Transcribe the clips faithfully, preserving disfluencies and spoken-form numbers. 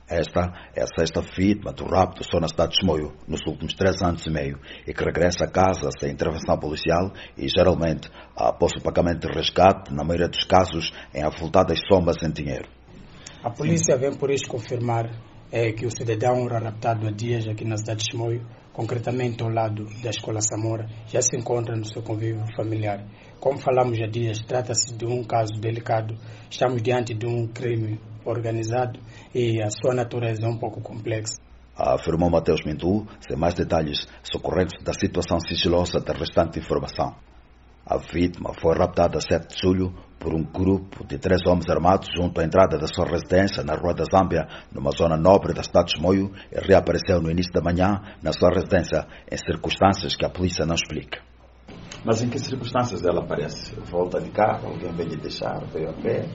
Esta é a sexta vítima do rapto só na cidade de Chimoio nos últimos três anos e meio e que regressa a casa sem intervenção policial e, geralmente, após o pagamento de resgate, na maioria dos casos, em avultadas somas em dinheiro. A polícia vem por isso confirmar é, que o cidadão raptado há dias aqui na cidade de Chimoio, concretamente ao lado da Escola Samora, já se encontra no seu convívio familiar. Como falamos há dias, trata-se de um caso delicado. Estamos diante de um crime organizado e a sua natureza é um pouco complexa. Afirmou Mateus Mintu, sem mais detalhes socorrentes da situação sigilosa da restante informação. A vítima foi raptada a sete de julho por um grupo de três homens armados junto à entrada da sua residência na Rua da Zâmbia, numa zona nobre da cidade de Chimoio, e reapareceu no início da manhã na sua residência em circunstâncias que a polícia não explica. Mas em que circunstâncias ela aparece? Volta de carro, alguém veio lhe deixar, veio a pé?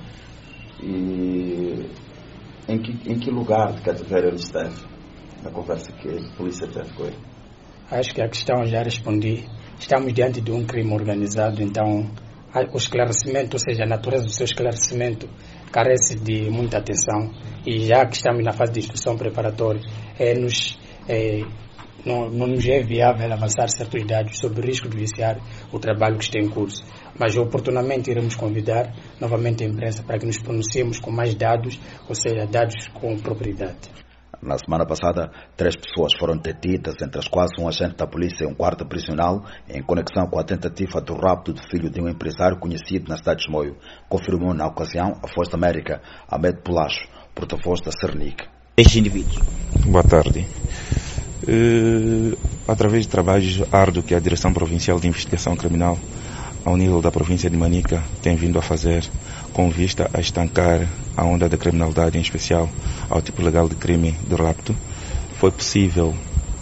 E em que, em que lugar de cativeiro ele esteve? Na conversa que a polícia teve com ele? Acho que a questão já respondi. Estamos diante de um crime organizado, então o esclarecimento, ou seja, a natureza do seu esclarecimento carece de muita atenção e já que estamos na fase de instrução preparatória, é, nos, é, não, não nos é viável avançar certos dados sobre o risco de viciar o trabalho que está em curso. Mas oportunamente iremos convidar novamente a imprensa para que nos pronunciemos com mais dados, ou seja, dados com propriedade. Na semana passada, três pessoas foram detidas, entre as quais um agente da polícia e um guarda prisional, em conexão com a tentativa do rapto do filho de um empresário conhecido na cidade de Chimoio, confirmou na ocasião a Voz da América, Ahmed Pulacho, porta-voz da Cernic. Estes indivíduos. Boa tarde. Uh, através de trabalhos árduos que a Direção Provincial de Investigação Criminal, ao nível da província de Manica, tem vindo a fazer com vista a estancar a onda da criminalidade, em especial ao tipo legal de crime do rapto, foi possível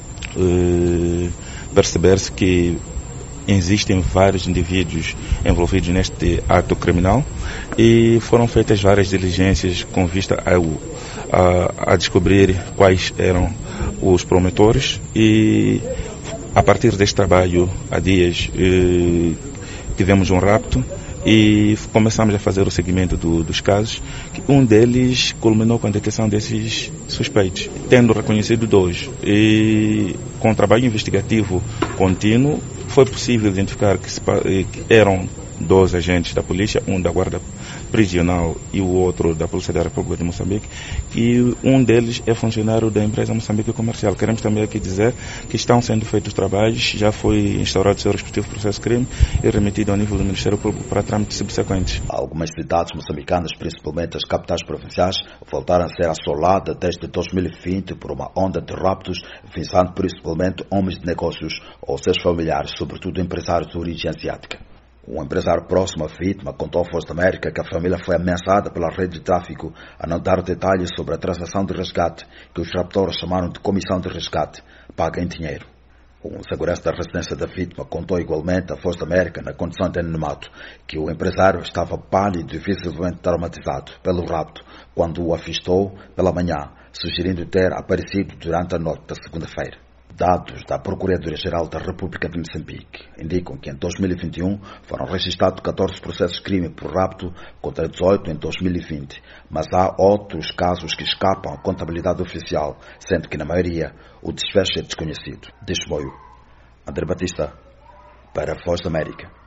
uh, perceber-se que existem vários indivíduos envolvidos neste ato criminal e foram feitas várias diligências com vista ao, a, a descobrir quais eram os promotores e, a partir deste trabalho, há dias, uh, tivemos um rapto e começamos a fazer o seguimento do, dos casos. Um deles culminou com a detecção desses suspeitos, tendo reconhecido dois. E com o trabalho investigativo contínuo, foi possível identificar que, se, que eram dois agentes da polícia, um da Guarda Prisional e o outro da Polícia da República de Moçambique, e um deles é funcionário da empresa Moçambique Comercial. Queremos também aqui dizer que estão sendo feitos trabalhos, já foi instaurado o seu respectivo processo de crime e remetido ao nível do Ministério Público para trâmites subsequentes. Algumas cidades moçambicanas, principalmente as capitais provinciais, voltaram a ser assoladas desde dois mil e vinte por uma onda de raptos, visando principalmente homens de negócios ou seus familiares, sobretudo empresários de origem asiática. Um empresário próximo à vítima contou à Voz da América que a família foi ameaçada pela rede de tráfico a não dar detalhes sobre a transação de resgate, que os raptores chamaram de comissão de resgate, paga em dinheiro. Um segurança da residência da vítima contou igualmente à Voz da América, na condição de anonimato, que o empresário estava pálido e visivelmente traumatizado pelo rapto quando o avistou pela manhã, sugerindo ter aparecido durante a noite da segunda-feira. Dados da Procuradoria-Geral da República de Moçambique indicam que em dois mil e vinte e um foram registrados catorze processos de crime por rapto contra dezoito em dois mil e vinte, mas há outros casos que escapam à contabilidade oficial, sendo que na maioria o desfecho é desconhecido. De Chimoio, André Batista, para a Voz da América.